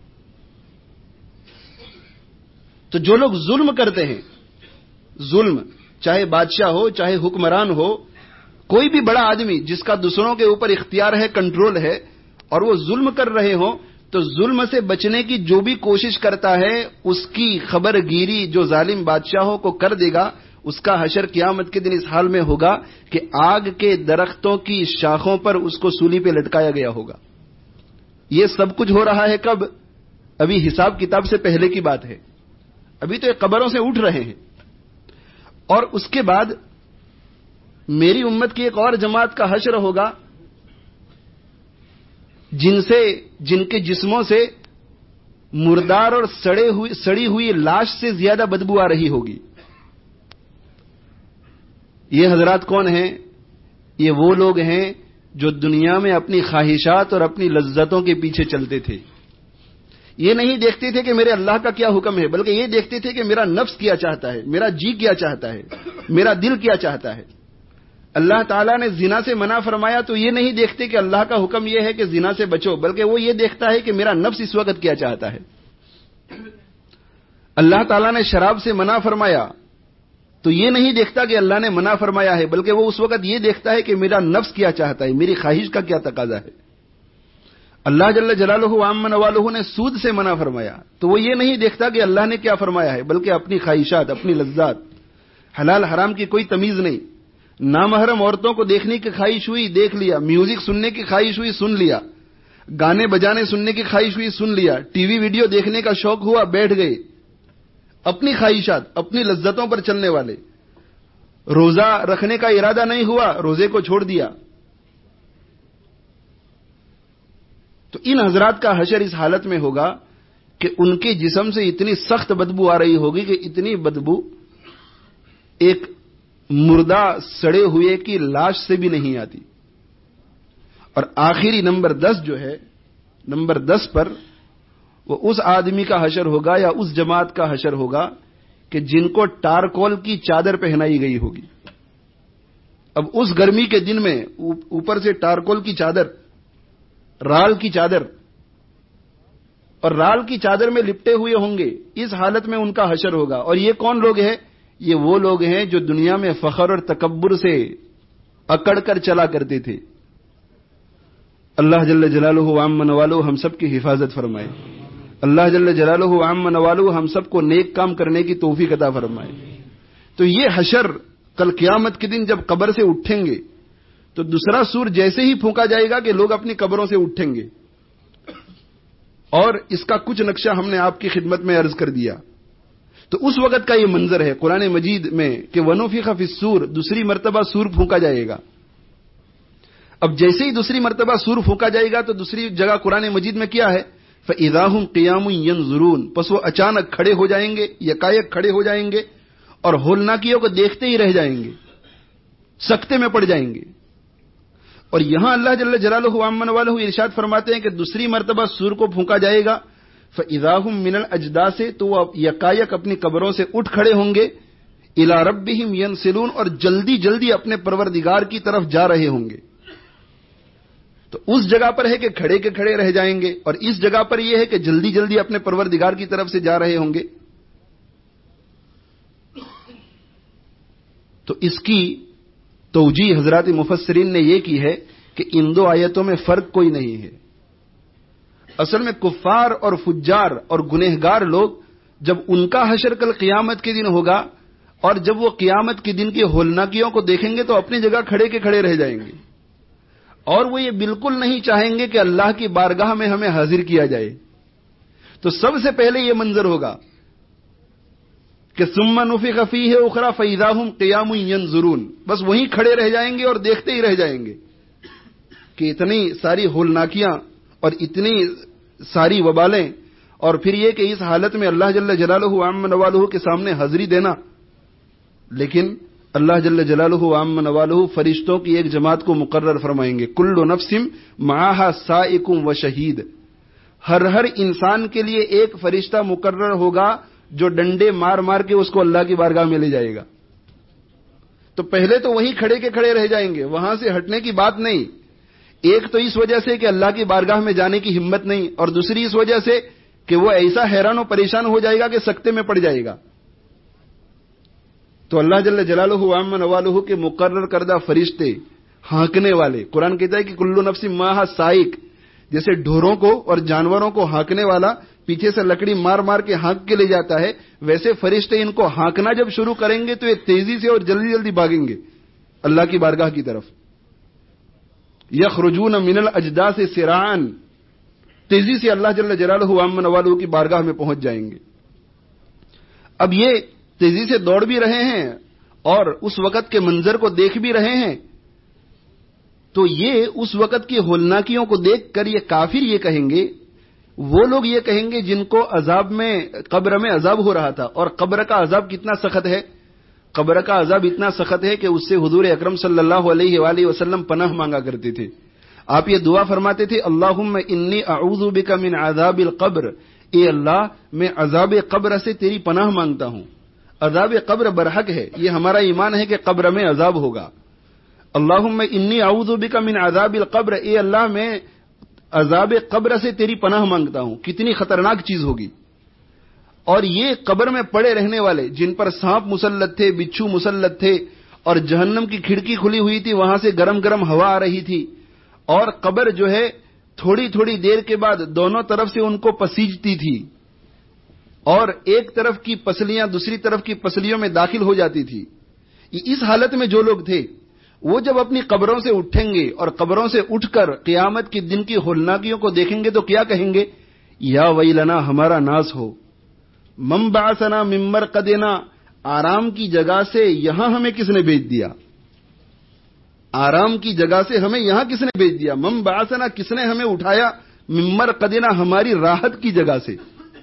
تو جو لوگ ظلم کرتے ہیں, ظلم چاہے بادشاہ ہو چاہے حکمران ہو, کوئی بھی بڑا آدمی جس کا دوسروں کے اوپر اختیار ہے, کنٹرول ہے, اور وہ ظلم کر رہے ہوں, تو ظلم سے بچنے کی جو بھی کوشش کرتا ہے اس کی خبر گیری جو ظالم بادشاہوں کو کر دے گا, اس کا حشر قیامت کے دن اس حال میں ہوگا کہ آگ کے درختوں کی شاخوں پر اس کو سولی پہ لٹکایا گیا ہوگا. یہ سب کچھ ہو رہا ہے کب؟ ابھی حساب کتاب سے پہلے کی بات ہے. ابھی تو یہ قبروں سے اٹھ رہے ہیں. اور اس کے بعد میری امت کی ایک اور جماعت کا حشر ہوگا جن کے جسموں سے مردار اور سڑی ہوئی لاش سے زیادہ بدبو آ رہی ہوگی. یہ حضرات کون ہیں؟ یہ وہ لوگ ہیں جو دنیا میں اپنی خواہشات اور اپنی لذتوں کے پیچھے چلتے تھے. یہ نہیں دیکھتے تھے کہ میرے اللہ کا کیا حکم ہے, بلکہ یہ دیکھتے تھے کہ میرا نفس کیا چاہتا ہے, میرا جی کیا چاہتا ہے, میرا دل کیا چاہتا ہے. اللہ تعالیٰ نے زنا سے منع فرمایا تو یہ نہیں دیکھتے کہ اللہ کا حکم یہ ہے کہ زنا سے بچو, بلکہ وہ یہ دیکھتا ہے کہ میرا نفس اس وقت کیا چاہتا ہے. اللہ تعالیٰ نے شراب سے منع فرمایا تو یہ نہیں دیکھتا کہ اللہ نے منع فرمایا ہے, بلکہ وہ اس وقت یہ دیکھتا ہے کہ میرا نفس کیا چاہتا ہے, میری خواہش کا کیا تقاضا ہے. اللہ جل جلالہ وعم نوالہ نے سود سے منع فرمایا تو وہ یہ نہیں دیکھتا کہ اللہ نے کیا فرمایا ہے, بلکہ اپنی خواہشات, اپنی لذات, حلال حرام کی کوئی تمیز نہیں. نامحرم عورتوں کو دیکھنے کی خواہش ہوئی, دیکھ لیا. میوزک سننے کی خواہش ہوئی, سن لیا. گانے بجانے سننے کی خواہش ہوئی, سن لیا. ٹی وی ویڈیو دیکھنے کا شوق ہوا, بیٹھ گئے. اپنی خواہشات, اپنی لذتوں پر چلنے والے. روزہ رکھنے کا ارادہ نہیں ہوا, روزے کو چھوڑ دیا. تو ان حضرات کا حشر اس حالت میں ہوگا کہ ان کے جسم سے اتنی سخت بدبو آ رہی ہوگی کہ اتنی بدبو ایک مردہ سڑے ہوئے کی لاش سے بھی نہیں آتی. اور آخری نمبر 10 جو ہے, نمبر 10 پر وہ اس آدمی کا حشر ہوگا یا اس جماعت کا حشر ہوگا کہ جن کو ٹارکول کی چادر پہنائی گئی ہوگی. اب اس گرمی کے دن میں اوپر سے ٹارکول کی چادر, رال کی چادر, اور رال کی چادر میں لپٹے ہوئے ہوں گے. اس حالت میں ان کا حشر ہوگا. اور یہ کون لوگ ہیں؟ یہ وہ لوگ ہیں جو دنیا میں فخر اور تکبر سے اکڑ کر چلا کرتے تھے. اللہ جل جلالہ وعم نوالہ ہم سب کی حفاظت فرمائے. اللہ جل جلالہ وعم نوالہ ہم سب کو نیک کام کرنے کی توفیق عطا فرمائے. تو یہ حشر کل قیامت کے دن جب قبر سے اٹھیں گے تو دوسرا سور جیسے ہی پھونکا جائے گا کہ لوگ اپنی قبروں سے اٹھیں گے. اور اس کا کچھ نقشہ ہم نے آپ کی خدمت میں عرض کر دیا. تو اس وقت کا یہ منظر ہے قرآن مجید میں کہ وَنُفِخَ فِي الصُّورِ, دوسری مرتبہ سور پھونکا جائے گا. اب جیسے ہی دوسری مرتبہ سور پھونکا جائے گا تو دوسری جگہ قرآن مجید میں کیا ہے؟ فَإِذَا هُمْ قِيَامٌ يَنظُرُونَ, پس وہ اچانک کھڑے ہو جائیں گے, یکایک کھڑے ہو جائیں گے اور ہولناکیوں کو دیکھتے ہی رہ جائیں گے, سکتے میں پڑ جائیں گے. اور یہاں اللہ جل جلالہ وعم نوالہ ارشاد فرماتے ہیں کہ دوسری مرتبہ سور کو پھونکا جائے گا. فَإِذَا هُمْ مِنَ الْأَجْدَاثِ, تو وہ یکایک اپنی قبروں سے اٹھ کھڑے ہوں گے. إِلَىٰ رَبِّهِمْ يَنْسِلُونَ, اور جلدی جلدی اپنے پروردگار کی طرف جا رہے ہوں گے. تو اس جگہ پر ہے کہ کھڑے کے کھڑے رہ جائیں گے، اور اس جگہ پر یہ ہے کہ جلدی جلدی اپنے پروردگار کی طرف سے جا رہے ہوں گے. تو اس کی توجیہ حضرات مفسرین نے یہ کی ہے کہ ان دو آیتوں میں فرق کوئی نہیں ہے. اصل میں کفار اور فجار اور گنہگار لوگ جب ان کا حشر کل قیامت کے دن ہوگا اور جب وہ قیامت کے دن کی ہولناکیوں کو دیکھیں گے تو اپنی جگہ کھڑے کے کھڑے رہ جائیں گے، اور وہ یہ بالکل نہیں چاہیں گے کہ اللہ کی بارگاہ میں ہمیں حاضر کیا جائے. تو سب سے پہلے یہ منظر ہوگا کہ ثم نفخ فیہ اخری فاذا ھم قیام ینظرون، بس وہیں کھڑے رہ جائیں گے اور دیکھتے ہی رہ جائیں گے کہ اتنی ساری ہولناکیاں اور اتنی ساری وبالیں، اور پھر یہ کہ اس حالت میں اللہ جل جلالہ وعم نوالہ کے سامنے حاضری دینا. لیکن اللہ جل جلالہ وعم نوالہ فرشتوں کی ایک جماعت کو مقرر فرمائیں گے، کل نفس معہا سائق و شہید، ہر انسان کے لیے ایک فرشتہ مقرر ہوگا جو ڈنڈے مار مار کے اس کو اللہ کی بارگاہ میں لے جائے گا. تو پہلے تو وہیں کھڑے کے کھڑے رہ جائیں گے، وہاں سے ہٹنے کی بات نہیں. ایک تو اس وجہ سے کہ اللہ کی بارگاہ میں جانے کی ہمت نہیں، اور دوسری اس وجہ سے کہ وہ ایسا حیران و پریشان ہو جائے گا کہ سکتے میں پڑ جائے گا. تو اللہ جل جلالہ وعم نوالہ کے مقرر کردہ فرشتے ہانکنے والے، قرآن کہتا ہے کہ کل نفس معہا سائق، جیسے ڈھوروں کو اور جانوروں کو ہانکنے والا پیچھے سے لکڑی مار مار کے ہانک کے لے جاتا ہے، ویسے فرشتے ان کو ہانکنا جب شروع کریں گے تو یہ تیزی سے اور جلدی جلدی بھاگیں گے اللہ کی بارگاہ کی طرف. یخرجون من الاجداث سراعا، تیزی سے اللہ جل جلالہ وعم نوالہ کی بارگاہ میں پہنچ جائیں گے. اب یہ تیزی سے دوڑ بھی رہے ہیں اور اس وقت کے منظر کو دیکھ بھی رہے ہیں، تو یہ اس وقت کی ہولناکیوں کو دیکھ کر یہ کافر یہ کہیں گے، وہ لوگ یہ کہیں گے جن کو عذاب میں قبر میں عذاب ہو رہا تھا. اور قبر کا عذاب کتنا سخت ہے، قبر کا عذاب اتنا سخت ہے کہ اس سے حضور اکرم صلی اللہ علیہ وآلہ وسلم پناہ مانگا کرتے تھے. آپ یہ دعا فرماتے تھے، اللہم انی اعوذ بک من عذاب القبر، اے اللہ میں عذاب قبر سے تیری پناہ مانگتا ہوں. عذاب قبر برحق ہے، یہ ہمارا ایمان ہے کہ قبر میں عذاب ہوگا. اللہم انی اعوذ بک من عذاب القبر، اے اللہ میں عذاب قبر سے تیری پناہ مانگتا ہوں. کتنی خطرناک چیز ہوگی. اور یہ قبر میں پڑے رہنے والے جن پر سانپ مسلط تھے، بچھو مسلط تھے، اور جہنم کی کھڑکی کھلی ہوئی تھی، وہاں سے گرم گرم ہوا آ رہی تھی، اور قبر جو ہے تھوڑی تھوڑی دیر کے بعد دونوں طرف سے ان کو پسیجتی تھی، اور ایک طرف کی پسلیاں دوسری طرف کی پسلیوں میں داخل ہو جاتی تھی. اس حالت میں جو لوگ تھے وہ جب اپنی قبروں سے اٹھیں گے اور قبروں سے اٹھ کر قیامت کے دن کی ہولناکیوں کو دیکھیں گے تو کیا کہیں گے، یا ویلنا، ہمارا ناس ہو، من بعثنا من مرقدنا، آرام کی جگہ سے یہاں ہمیں کس نے بھیج دیا، آرام کی جگہ سے ہمیں یہاں کس نے بھیج دیا، من بعثنا، کس نے ہمیں اٹھایا، من مرقدنا، ہماری راحت کی جگہ سے.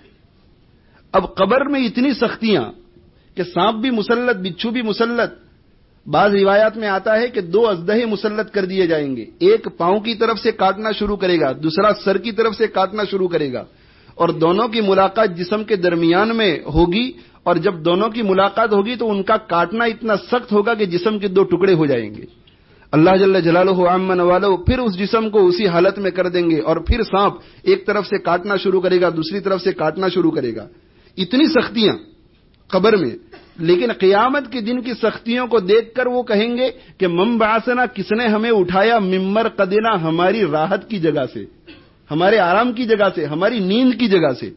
اب قبر میں اتنی سختیاں کہ سانپ بھی مسلط، بچھو بھی مسلط. بعض روایات میں آتا ہے کہ 2 اژدہے مسلط کر دیے جائیں گے، ایک پاؤں کی طرف سے کاٹنا شروع کرے گا، دوسرا سر کی طرف سے کاٹنا شروع کرے گا، اور دونوں کی ملاقات جسم کے درمیان میں ہوگی، اور جب دونوں کی ملاقات ہوگی تو ان کا کاٹنا اتنا سخت ہوگا کہ جسم کے 2 ٹکڑے ہو جائیں گے. اللہ جل جلالہ عم نوالہ پھر اس جسم کو اسی حالت میں کر دیں گے، اور پھر سانپ ایک طرف سے کاٹنا شروع کرے گا، دوسری طرف سے کاٹنا شروع کرے گا. اتنی سختیاں قبر میں. لیکن قیامت کے دن کی سختیوں کو دیکھ کر وہ کہیں گے کہ من بعثنا، کس نے ہمیں اٹھایا، من مرقدنا، ہماری راحت کی جگہ سے، ہمارے آرام کی جگہ سے، ہماری نیند کی جگہ سے.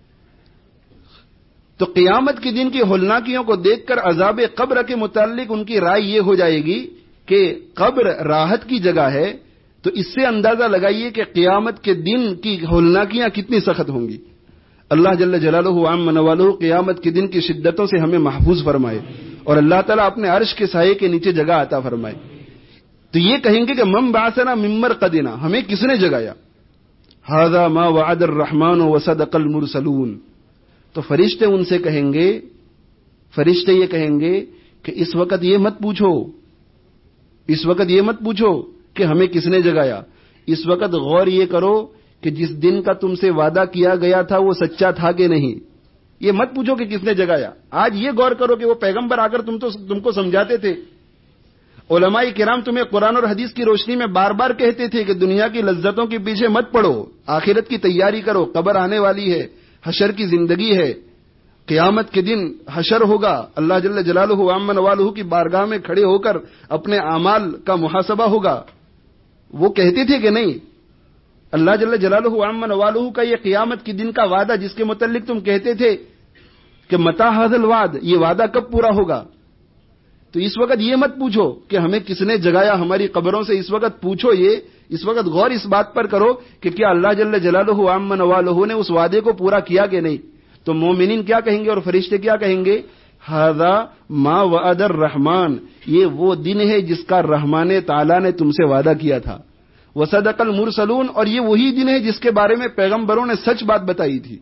تو قیامت کے دن کی ہولناکیوں کو دیکھ کر عذاب قبر کے متعلق ان کی رائے یہ ہو جائے گی کہ قبر راحت کی جگہ ہے. تو اس سے اندازہ لگائیے کہ قیامت کے دن کی ہولناکیاں کتنی سخت ہوں گی. اللہ جل جلالہ وعم نوالہ قیامت کے دن کی شدتوں سے ہمیں محفوظ فرمائے، اور اللہ تعالیٰ اپنے عرش کے سائے کے نیچے جگہ عطا فرمائے. تو یہ کہیں گے کہ من بعثنا من مرقدنا، ہمیں کس نے جگایا. ھذا ما وعد الرحمن وصدق المرسلون. تو فرشتے ان سے کہیں گے، فرشتے یہ کہیں گے کہ اس وقت یہ مت پوچھو، اس وقت یہ مت پوچھو کہ ہمیں کس نے جگایا. اس وقت غور یہ کرو کہ جس دن کا تم سے وعدہ کیا گیا تھا وہ سچا تھا کہ نہیں. یہ مت پوچھو کہ کس نے جگایا. آج یہ غور کرو کہ وہ پیغمبر آ کر تم کو سمجھاتے تھے، علماء کرام تمہیں قرآن اور حدیث کی روشنی میں بار بار کہتے تھے کہ دنیا کی لذتوں کے پیچھے مت پڑو، آخرت کی تیاری کرو، قبر آنے والی ہے، حشر کی زندگی ہے، قیامت کے دن حشر ہوگا، اللہ جل جلالہ وعم نوالہ کی بارگاہ میں کھڑے ہو کر اپنے اعمال کا محاسبہ ہوگا. وہ کہتے تھے کہ نہیں، اللہ جل جلالہ وعم نوالہ کا یہ قیامت کے دن کا وعدہ جس کے متعلق تم کہتے تھے کہ متی ھذا الوعد، یہ وعدہ کب پورا ہوگا؟ تو اس وقت یہ مت پوچھو کہ ہمیں کس نے جگایا ہماری قبروں سے، اس وقت پوچھو اس وقت غور اس بات پر کرو کہ کیا اللہ جل جلالہ وعم نوالہ نے اس وعدے کو پورا کیا کہ نہیں. تو مومنین کیا کہیں گے اور فرشتے کیا کہیں گے؟ ھذا ما وعد الرحمن، یہ وہ دن ہے جس کا رحمان تعالی نے تم سے وعدہ کیا تھا. وصدق المرسلون، اور یہ وہی دن ہے جس کے بارے میں پیغمبروں نے سچ بات بتائی تھی،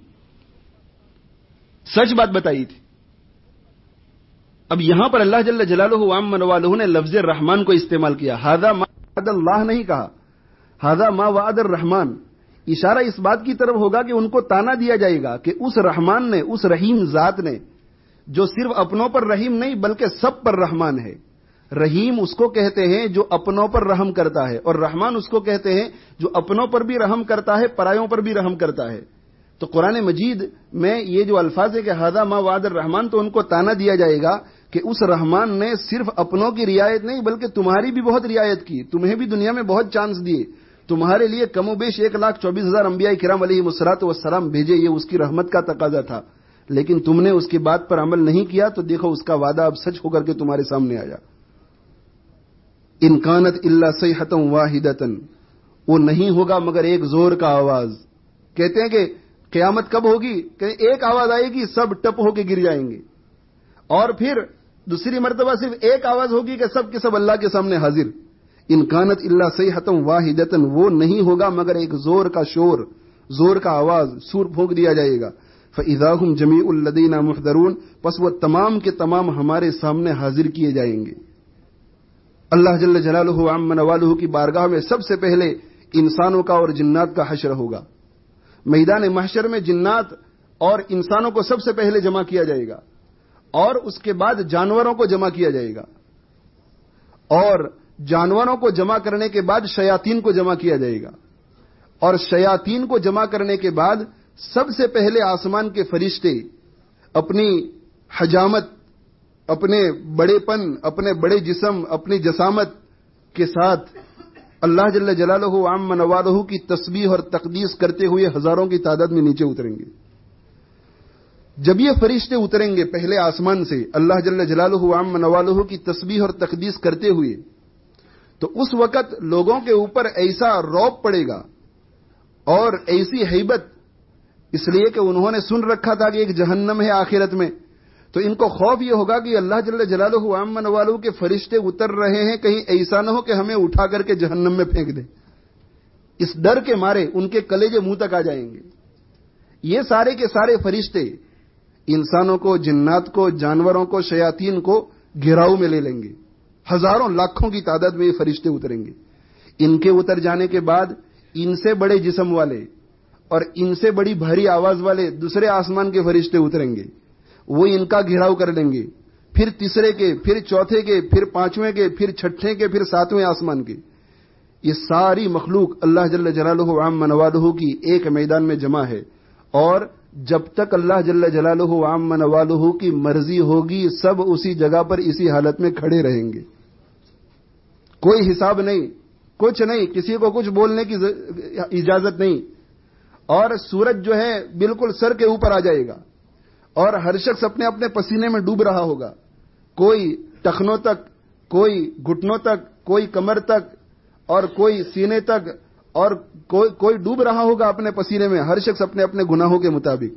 سچ بات بتائی تھی. اب یہاں پر اللہ جل جلالہ وعم نوالہ نے لفظ رحمان کو استعمال کیا، ھذا ما وعد اللہ نہیں کہا، ھذا ما وعد الرحمن. اشارہ اس بات کی طرف ہوگا کہ ان کو تانا دیا جائے گا کہ اس رحمان نے، اس رحیم ذات نے، جو صرف اپنوں پر رحیم نہیں بلکہ سب پر رحمان ہے. رحیم اس کو کہتے ہیں جو اپنوں پر رحم کرتا ہے، اور رحمان اس کو کہتے ہیں جو اپنوں پر بھی رحم کرتا ہے، پرایوں پر بھی رحم کرتا ہے. تو قرآن مجید میں یہ جو الفاظ ہے کہ ھذا ما وعد الرحمن، تو ان کو تانا دیا جائے گا کہ اس رحمان نے صرف اپنوں کی رعایت نہیں بلکہ تمہاری بھی بہت رعایت کی، تمہیں بھی دنیا میں بہت چانس دیے، تمہارے لیے کم و بیش 1,24,000 انبیاء کرام علیہم الصلوۃ والسلام بھیجے، یہ اس کی رحمت کا تقاضا تھا. لیکن تم نے اس کی بات پر عمل نہیں کیا، تو دیکھو اس کا وعدہ اب سچ ہو کر کے تمہارے سامنے آیا. ان کانت الا صیحۃ واحدۃ، وہ نہیں ہوگا مگر ایک زور کا آواز. کہتے ہیں کہ قیامت کب ہوگی؟ کہ ایک آواز آئے گی، سب ٹپ ہو کے گر جائیں گے، اور پھر دوسری مرتبہ صرف ایک آواز ہوگی کہ سب کے سب اللہ کے سامنے حاضر. ان کانت الا صیحۃ واحدۃ، وہ نہیں ہوگا مگر ایک زور کا شور، زور کا آواز، سور پھونک دیا جائے گا. فاذا هم جميع لدينا محضرون، پس وہ تمام کے تمام ہمارے سامنے حاضر کیے جائیں گے. اللہ جل جلالہ وعم نوالہ کی بارگاہ میں سب سے پہلے انسانوں کا اور جنات کا حشر ہوگا. میدان محشر میں جنات اور انسانوں کو سب سے پہلے جمع کیا جائے گا، اور اس کے بعد جانوروں کو جمع کیا جائے گا، اور جانوروں کو جمع کرنے کے بعد شیاطین کو جمع کیا جائے گا، اور شیاطین کو جمع کرنے کے بعد سب سے پہلے آسمان کے فرشتے اپنی حجامت، اپنے بڑے پن، اپنے بڑے جسم، اپنی جسامت کے ساتھ اللہ جل جلالہ وعم نوالہ کی تسبیح اور تقدیس کرتے ہوئے ہزاروں کی تعداد میں نیچے اتریں گے. جب یہ فرشتے اتریں گے پہلے آسمان سے اللہ جل جلالہ وعم نوالہ کی تسبیح اور تقدیس کرتے ہوئے، تو اس وقت لوگوں کے اوپر ایسا رعب پڑے گا اور ایسی ہیبت، اس لیے کہ انہوں نے سن رکھا تھا کہ ایک جہنم ہے آخرت میں، تو ان کو خوف یہ ہوگا کہ اللہ جل جلالہ وعم نوالہ کے فرشتے اتر رہے ہیں، کہیں ایسا نہ ہو کہ ہمیں اٹھا کر کے جہنم میں پھینک دیں. اس ڈر کے مارے ان کے کلیجے منہ تک آ جائیں گے. یہ سارے کے سارے فرشتے انسانوں کو، جنات کو، جانوروں کو، شیاطین کو گھیراؤ میں لے لیں گے. ہزاروں لاکھوں کی تعداد میں یہ فرشتے اتریں گے. ان کے اتر جانے کے بعد ان سے بڑے جسم والے اور ان سے بڑی بھاری آواز والے دوسرے آسمان کے فرشتے اتریں گے، وہ ان کا گھیراؤ کر لیں گے، پھر تیسرے کے، پھر چوتھے کے، پھر پانچویں کے، پھر چھٹے کے، پھر ساتویں آسمان کے. یہ ساری مخلوق اللہ جل جلالہ وعم نوالہ کی ایک میدان میں جمع ہے، اور جب تک اللہ جل جلالہ وعم نوالہ کی مرضی ہوگی سب اسی جگہ پر اسی حالت میں کھڑے رہیں گے. کوئی حساب نہیں، کچھ نہیں، کسی کو کچھ بولنے کی اجازت نہیں. اور سورج جو ہے بالکل سر کے اوپر آ جائے گا، اور ہر شخص اپنے اپنے پسینے میں ڈوب رہا ہوگا. کوئی ٹخنوں تک، کوئی گھٹنوں تک، کوئی کمر تک، اور کوئی سینے تک، اور کوئی ڈوب رہا ہوگا اپنے پسینے میں، ہر شخص اپنے اپنے گناہوں کے مطابق.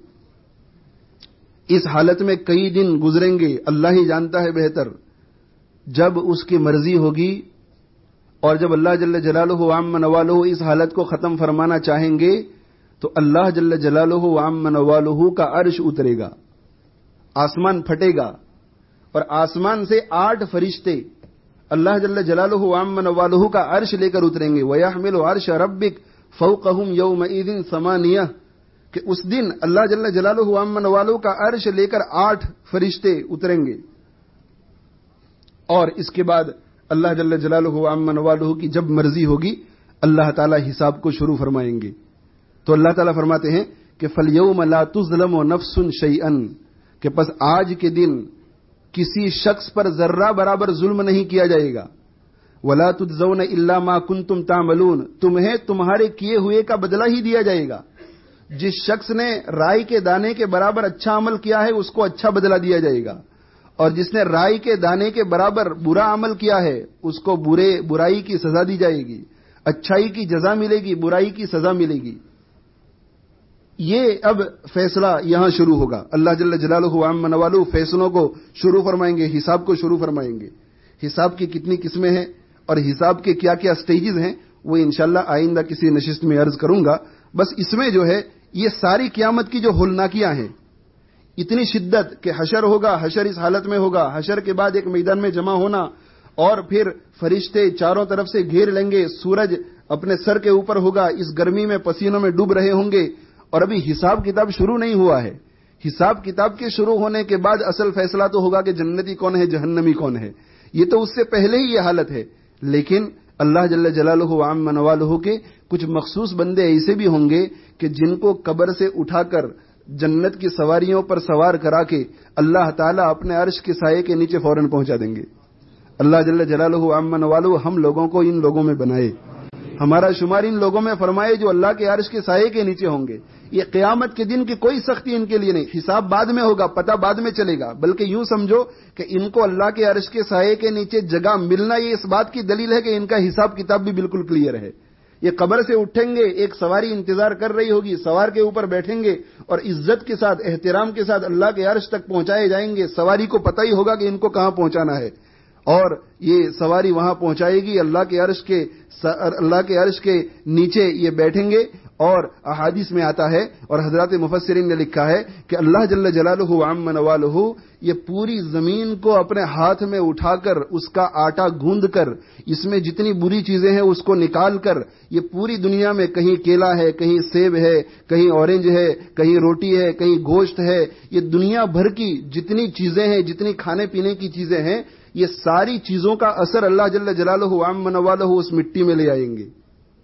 اس حالت میں کئی دن گزریں گے، اللہ ہی جانتا ہے بہتر. جب اس کی مرضی ہوگی اور جب اللہ جل جلالہ وعم نوالہ اس حالت کو ختم فرمانا چاہیں گے تو اللہ جل جلالہ وعم نوالہ کا عرش اترے گا، آسمان پھٹے گا، اور آسمان سے 8 فرشتے اللہ جل جلالہ وعم نوالہ کا عرش لے کر اتریں گے. وَيَحْمِلُ عَرْشَ رَبِّكَ فَوْقَهُمْ يَوْمَئِذٍ ثَمَانِيَةٌ، کہ اس دن اللہ جل جلالہ وعم نوالہ کا عرش لے کر 8 فرشتے اتریں گے. اور اس کے بعد اللہ جل جلالہ و عم نوالہ کی جب مرضی ہوگی اللہ تعالیٰ حساب کو شروع فرمائیں گے. تو اللہ تعالیٰ فرماتے ہیں کہ فَالْيَوْمَ لَا تُظْلَمُ نَفْسٌ شَيْئًا، کہ پس آج کے دن کسی شخص پر ذرہ برابر ظلم نہیں کیا جائے گا. وَلَا تُجْزَوْنَ إِلَّا مَا كُنْتُمْ تَعْمَلُونَ، تمہیں تمہارے کیے ہوئے کا بدلہ ہی دیا جائے گا. جس شخص نے رائی کے دانے کے برابر اچھا عمل کیا ہے اس کو اچھا بدلہ دیا جائے گا، اور جس نے رائی کے دانے کے برابر برا عمل کیا ہے اس کو برائی کی سزا دی جائے گی. اچھائی کی جزا ملے گی، برائی کی سزا ملے گی. یہ اب فیصلہ یہاں شروع ہوگا. اللہ جل جلالہ و عم نوالہ فیصلوں کو شروع فرمائیں گے، حساب کو شروع فرمائیں گے. حساب کی کتنی قسمیں ہیں اور حساب کے کیا کیا سٹیجز ہیں وہ انشاءاللہ آئندہ کسی نشست میں عرض کروں گا. بس اس میں جو ہے یہ ساری قیامت کی جو ہولناکیاں ہیں، اتنی شدت کہ حشر ہوگا، حشر اس حالت میں ہوگا، حشر کے بعد ایک میدان میں جمع ہونا، اور پھر فرشتے چاروں طرف سے گھیر لیں گے، سورج اپنے سر کے اوپر ہوگا، اس گرمی میں پسینوں میں ڈوب رہے ہوں گے، اور ابھی حساب کتاب شروع نہیں ہوا ہے. حساب کتاب کے شروع ہونے کے بعد اصل فیصلہ تو ہوگا کہ جنتی کون ہے، جہنمی کون ہے. یہ تو اس سے پہلے ہی یہ حالت ہے. لیکن اللہ جل جلالہ و عم نوالہ کے کچھ مخصوص بندے ایسے بھی ہوں گے کہ جن کو قبر سے اٹھا کر جنت کی سواریوں پر سوار کرا کے اللہ تعالیٰ اپنے عرش کے سائے کے نیچے فوراً پہنچا دیں گے. اللہ جل جلالہ و عم نوالہ ہم لوگوں کو ان لوگوں میں بنائے، ہمارا شمار ان لوگوں میں فرمائے جو اللہ کے عرش کے سائے کے نیچے ہوں گے. یہ قیامت کے دن کی کوئی سختی ان کے لیے نہیں. حساب بعد میں ہوگا، پتہ بعد میں چلے گا، بلکہ یوں سمجھو کہ ان کو اللہ کے عرش کے سائے کے نیچے جگہ ملنا یہ اس بات کی دلیل ہے کہ ان کا حساب کتاب بھی بالکل کلیئر ہے. یہ قبر سے اٹھیں گے، ایک سواری انتظار کر رہی ہوگی، سوار کے اوپر بیٹھیں گے اور عزت کے ساتھ احترام کے ساتھ اللہ کے عرش تک پہنچائے جائیں گے. سواری کو پتہ ہی ہوگا کہ ان کو کہاں پہنچانا ہے، اور یہ سواری وہاں پہنچائے گی. اللہ کے عرش کے نیچے یہ بیٹھیں گے. اور احادیث میں آتا ہے اور حضرات مفسرین نے لکھا ہے کہ اللہ جل جلالہ و عم نوالہ یہ پوری زمین کو اپنے ہاتھ میں اٹھا کر اس کا آٹا گوندھ کر اس میں جتنی بری چیزیں ہیں اس کو نکال کر یہ پوری دنیا میں کہیں کیلا ہے، کہیں سیب ہے، کہیں اورنج ہے، کہیں روٹی ہے، کہیں گوشت ہے، یہ دنیا بھر کی جتنی چیزیں ہیں، جتنی کھانے پینے کی چیزیں ہیں، یہ ساری چیزوں کا اثر اللہ جل جلالہ و عم نوالہ اس مٹی میں لے آئیں گے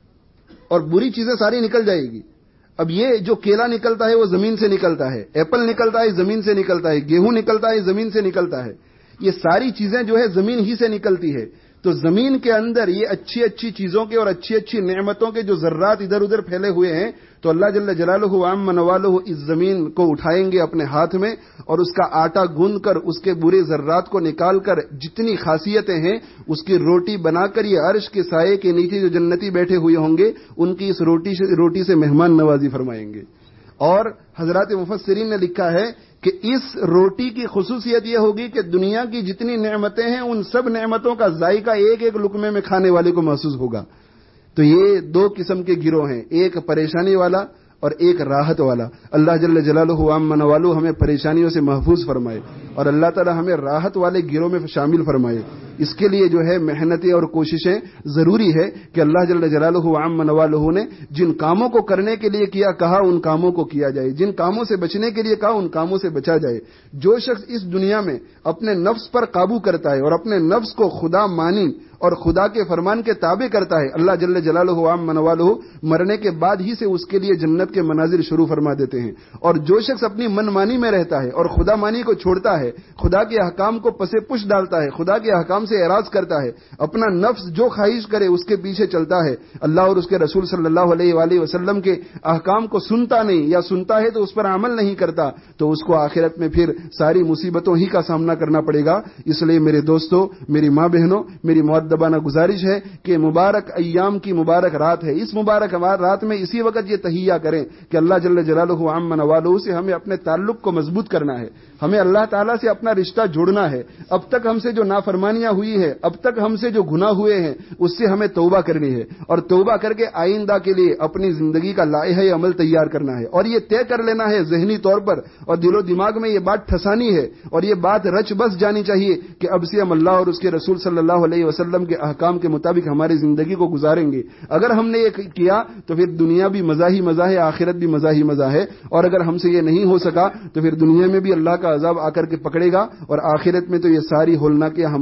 اور بری چیزیں ساری نکل جائے گی. اب یہ جو کیلا نکلتا ہے وہ زمین سے نکلتا ہے، ایپل نکلتا ہے زمین سے نکلتا ہے، گیہوں نکلتا ہے زمین سے نکلتا ہے، یہ ساری چیزیں جو ہے زمین ہی سے نکلتی ہے. تو زمین کے اندر یہ اچھی اچھی چیزوں کے اور اچھی اچھی نعمتوں کے جو ذرات ادھر ادھر پھیلے ہوئے ہیں، تو اللہ جل جلالہ و عم نوالہ اس زمین کو اٹھائیں گے اپنے ہاتھ میں اور اس کا آٹا گوندھ کر اس کے برے ذرات کو نکال کر جتنی خاصیتیں ہیں اس کی روٹی بنا کر یہ عرش کے سائے کے نیچے جو جنتی بیٹھے ہوئے ہوں گے ان کی اس روٹی سے مہمان نوازی فرمائیں گے. اور حضرات مفسرین نے لکھا ہے کہ اس روٹی کی خصوصیت یہ ہوگی کہ دنیا کی جتنی نعمتیں ہیں ان سب نعمتوں کا ذائقہ ایک ایک لقمے میں کھانے والے کو محسوس ہوگا. تو یہ دو قسم کے گروہ ہیں، ایک پریشانی والا اور ایک راحت والا. اللہ جل جلالہ و عم نوالہ ہمیں پریشانیوں سے محفوظ فرمائے اور اللہ تعالی ہمیں راحت والے گروہ میں شامل فرمائے. اس کے لیے جو ہے محنتیں اور کوششیں ضروری ہے کہ اللہ جل جلالہ و عم نوالہ نے جن کاموں کو کرنے کے لیے کہا ان کاموں کو کیا جائے، جن کاموں سے بچنے کے لیے کہا ان کاموں سے بچا جائے. جو شخص اس دنیا میں اپنے نفس پر قابو کرتا ہے اور اپنے نفس کو خدا مانی اور خدا کے فرمان کے تابع کرتا ہے، اللہ جل جلالہ و عم نوالہ مرنے کے بعد ہی سے اس کے لیے جنت کے مناظر شروع فرما دیتے ہیں. اور جو شخص اپنی من مانی میں رہتا ہے اور خدا مانی کو چھوڑتا ہے، خدا کے احکام کو پسے پش ڈالتا ہے، خدا کے احکام سے اعراض کرتا ہے، اپنا نفس جو خواہش کرے اس کے پیچھے چلتا ہے، اللہ اور اس کے رسول صلی اللہ علیہ وآلہ وسلم کے احکام کو سنتا نہیں یا سنتا ہے تو اس پر عمل نہیں کرتا، تو اس کو آخرت میں پھر ساری مصیبتوں ہی کا سامنا کرنا پڑے گا. اس لیے میرے دوستو، میری ماں بہنوں، میری مؤدبانہ گزارش ہے کہ مبارک ایام کی مبارک رات ہے. اس مبارک رات میں اسی وقت یہ تحیہ کریں کہ اللہ جل جلالہ و عم نوالہ سے ہمیں اپنے تعلق کو مضبوط کرنا ہے، ہمیں اللہ تعالیٰ سے اپنا رشتہ جوڑنا ہے. اب تک ہم سے جو نافرمانیاں ہوئی ہے، اب تک ہم سے جو گناہ ہوئے ہیں، اس سے ہمیں توبہ کرنی ہے اور توبہ کر کے آئندہ کے لیے اپنی زندگی کا لائحہ عمل تیار کرنا ہے اور یہ طے کر لینا ہے ذہنی طور پر اور دل و دماغ میں یہ بات ٹھسانی ہے اور یہ بات رچ بس جانی چاہیے کہ اب سے ہم اللہ اور اس کے رسول صلی اللہ علیہ وسلم کے احکام کے مطابق ہماری زندگی کو گزاریں گے. اگر ہم نے یہ کیا تو پھر دنیا بھی مزہ ہی مزہ ہے، آخرت بھی مزہ ہی مزہ ہے. اور اگر ہم سے یہ نہیں ہو سکا تو پھر دنیا میں بھی اللہ کا عذاب آ کر کے پکڑے گا اور آخرت میں تو یہ ساری ہولناکیاں ہمارے لیے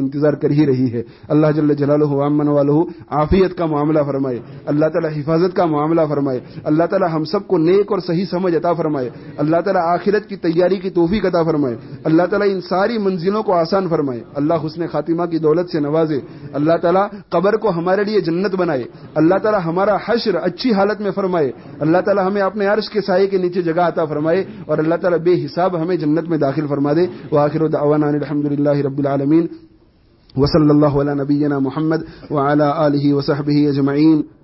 انتظار کر ہی رہی ہے. اللہ جل جلالہ و عمن والہ عافیت کا معاملہ فرمائے, اللہ تعالیٰ حفاظت کا معاملہ فرمائے, اللہ تعالیٰ ہم سب کو نیک اور صحیح سمجھ عطا فرمائے, اللہ تعالیٰ آخرت کی تیاری کی توفیق عطا فرمائے, اللہ تعالیٰ ان ساری منزلوں کو آسان فرمائے, اللہ حسن خاتمہ کی دولت سے نوازے, اللہ تعالیٰ قبر کو ہمارے لیے جنت بنائے, اللہ تعالیٰ ہمارا حشر اچھی حالت میں فرمائے, اللہ تعالیٰ ہمیں اپنے عرش کے سائے کے نیچے جگہ عطا فرمائے, اور اللہ تعالیٰ بے حساب ہمیں جنت میں داخل فرما دے. وآخر دعوانا الحمدللہ رب العالمین وصلی اللہ علی نبینا محمد وعلی آلہ وصحبہ اجمعین.